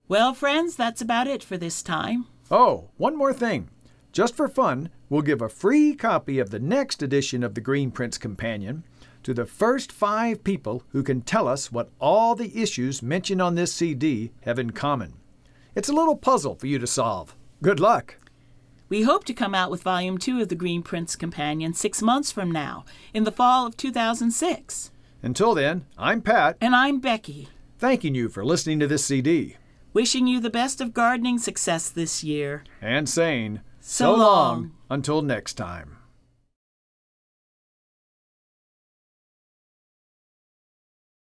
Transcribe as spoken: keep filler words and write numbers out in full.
Well, friends, that's about it for this time. Oh, one more thing. Just for fun, we'll give a free copy of the next edition of the Green Prince Companion to the first five people who can tell us what all the issues mentioned on this C D have in common. It's a little puzzle for you to solve. Good luck. We hope to come out with Volume two of the Green Prince Companion six months from now, in the fall of two thousand six. Until then, I'm Pat. And I'm Becky. Thanking you for listening to this C D. Wishing you the best of gardening success this year. And saying, So long. Until next time.